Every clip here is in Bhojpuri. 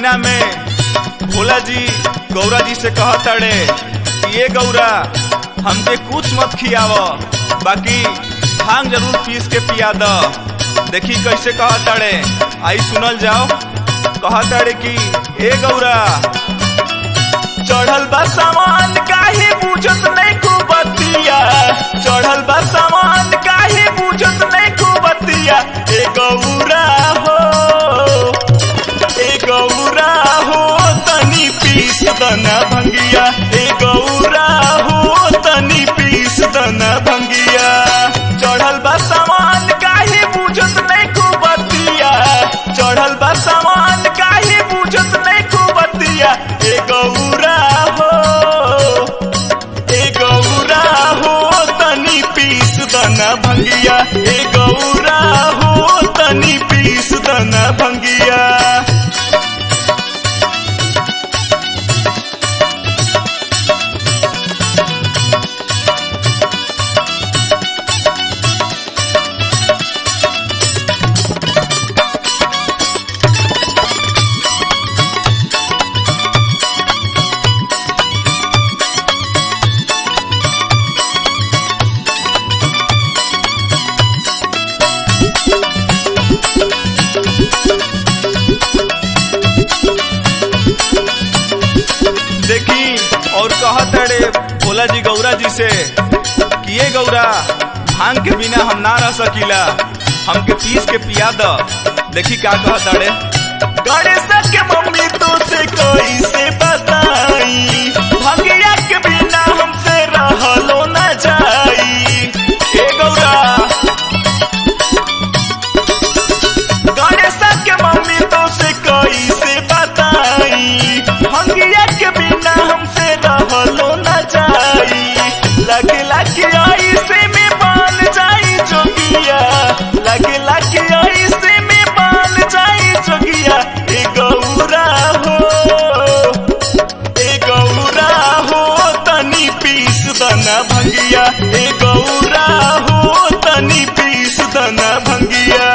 बिना में भोला जी गौरा जी से कहताड़े कि ये गौरा हमके कुछ मत खियाव, बाकी भांग जरूर पीस के पिया द। देखी कैसे कहताड़े, आई सुनल जाओ। कहताड़े कि ए गौरा चढ़ल बा सामान काहे बुझत नहीं को बतिया, चढ़ल बा सामान काहे बुझत नहीं को बतिया। ए गौरा हो, ए गौरा हो तनी पीस दना भंगिया, ए गौरा हो तनी पीस दना भंगिया। चढ़ल बा सामान काहे बुझत नहीं को बतिया, चढ़ल बा सामान काहे बुझत नहीं को बतिया। ए गौरा हो, ए गौरा हो तनी पीस दना भंगिया, ए गौरा हो तनी पीस दना भंगिया। देखी और कहताड़े भोला जी गौरा जी से कि ये गौरा भांग के बिना हम ना रह सकीला, हमके पीस के पिया द। देखी का कहताड़े, गणेश के मम्मी तो से कैसे बताई, भंगिया के बिना हमसे रहलो ना जाई। ए गौरा गणेश के मम्मी तो से कैसे बताई, भंगिया के बिना हमसे रहलो न जाई। लगे लगे ऐसे में बाल जाई जोगिया, लगे लगे ऐसे में बाल जाई जोगिया। ए गौरा हो, ए गौरा हो तनी पीस दना भंगिया, ए गौरा हो तनी पीस दना भंगिया।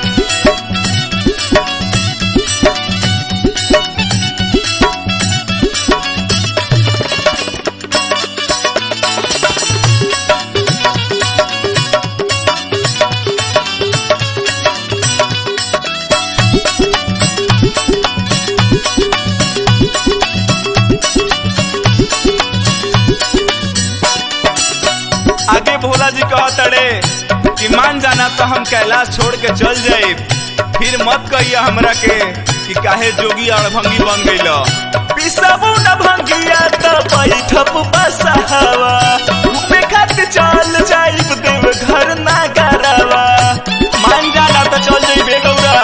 आगे भोला जी कहताड़े कि मान जाना तो हम कैलाश छोड़ के चल जाए, फिर मत कहिया हमरा के कि काहे जोगी अड़भंगी बन गइल। पिसबू न भंगिया त बैठब बसहवा, घूमे खातिर चल जाइब देव घर ना गरवा। मान जाना तो चल जाइबे गौरा,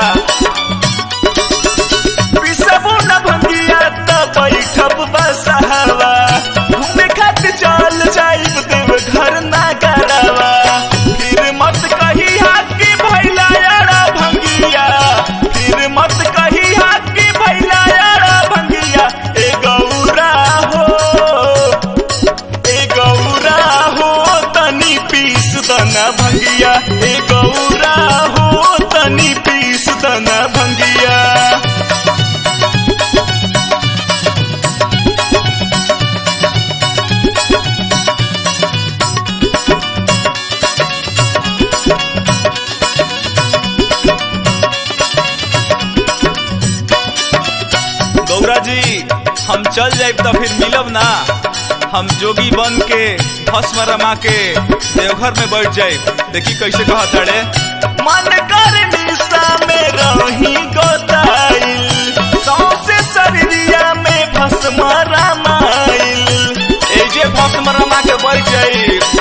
पिसबू न भंगिया त बैठब बसहवा, घूमे खातिर चल जाइब देव घर ना गरवा। फिर मत कही हाकी भैला यारा भंगिया, फिर मत कही हाकी भैला यारा भंगिया। ए गौरा हो, ए गौरा हो तनी पीस दना भंगिया, ए गौरा हो तनी पीस दना भंगिया। गौरा जी हम चल जाए तो फिर मिलब ना, हम जोगी बन के भस्म रमा के देवघर में बैठ जाए। देखी कैसे कहताड़े, मन कर निशा में रही गोताइल, सौंसे शरीरिया में भस्म रमाइल। ए जे भस्म रमा के बैठ जाए